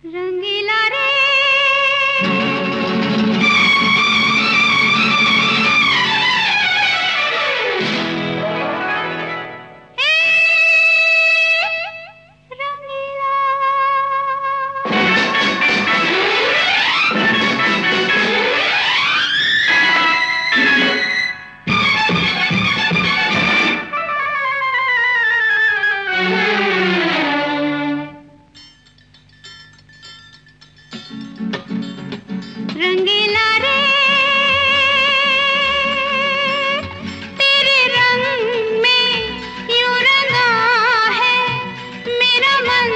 रंगीला रे रंगीला रंगीला रे तेरे रंग में यूं रंगा है मेरा मन।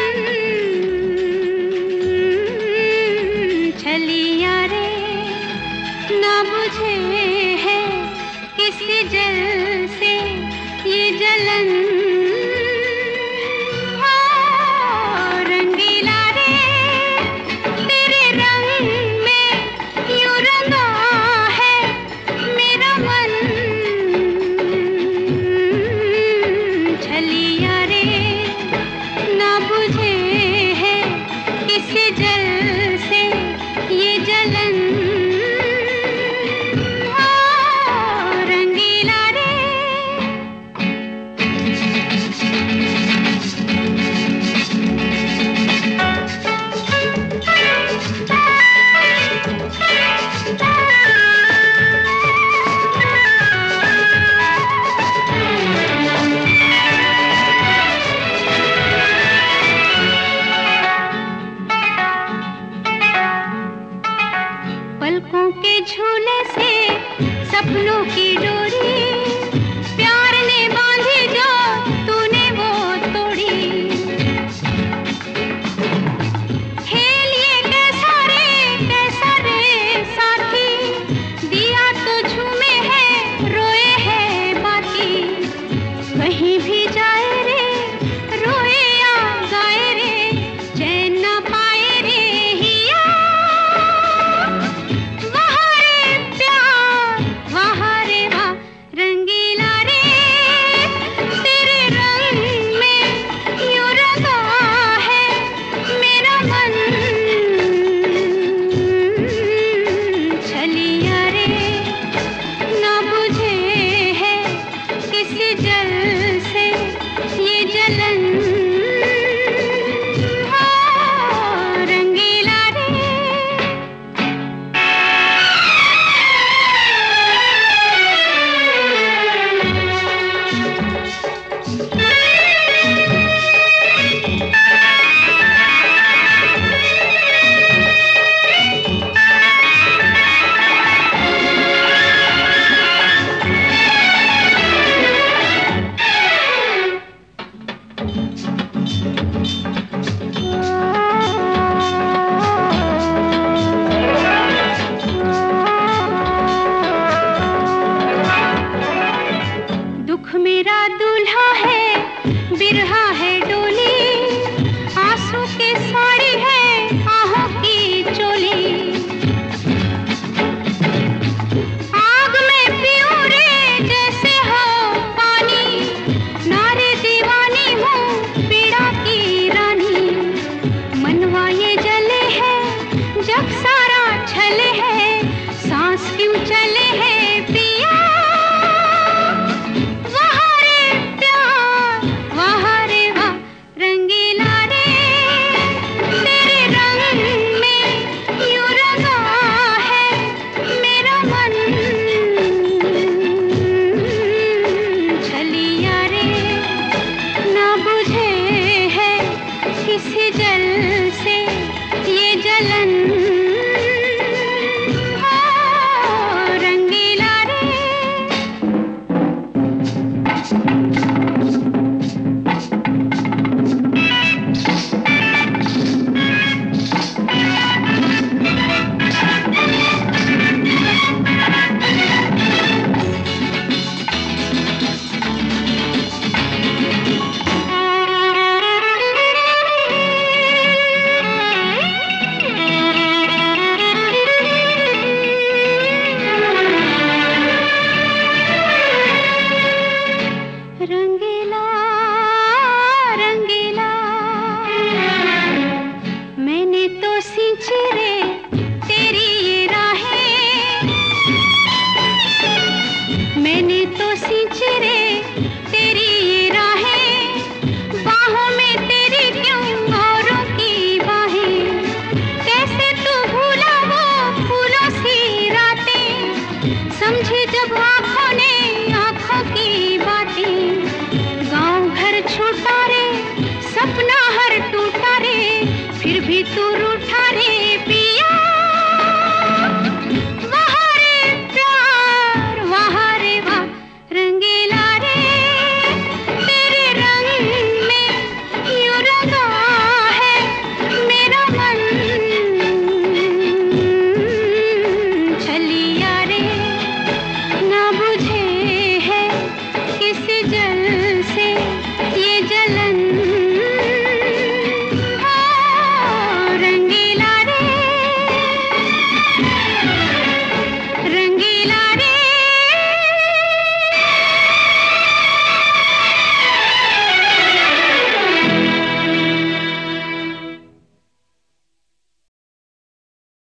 छलिया रे ना बुझे है किसी जल से ये जलन। पलकों के झूले से सपनों की डोरी प्यार ने बांधी जो तूने वो तोड़ी। खेल ये कैसा रे साथी दिया तो झूमे है रोए है बाकी। कहीं भी जाए रे रोए या गाए रे चैन न पाए रे हिया। रंगीला रे तेरे रंग में यूं रंगा है मेरा मन। छलिया रे ना बुझे है किसी जल से ये जलन। रंगीला रे दुख मेरा दूल्हा है बिरहा है डोली आंसू की साड़ी है आहों की चोली। आग में पीऊं रे जैसे हो पानी नारे दीवानी हूँ पीड़ा की रानी। मनवा ये जले है जब सारा छले है सांस क्यों चले है पिया। रंगीला रे तेरे रंग में यूं रंगा है मेरा मन। छलिया रे ना बुझे है किसी जल से ये जलन। रंगीला रे तू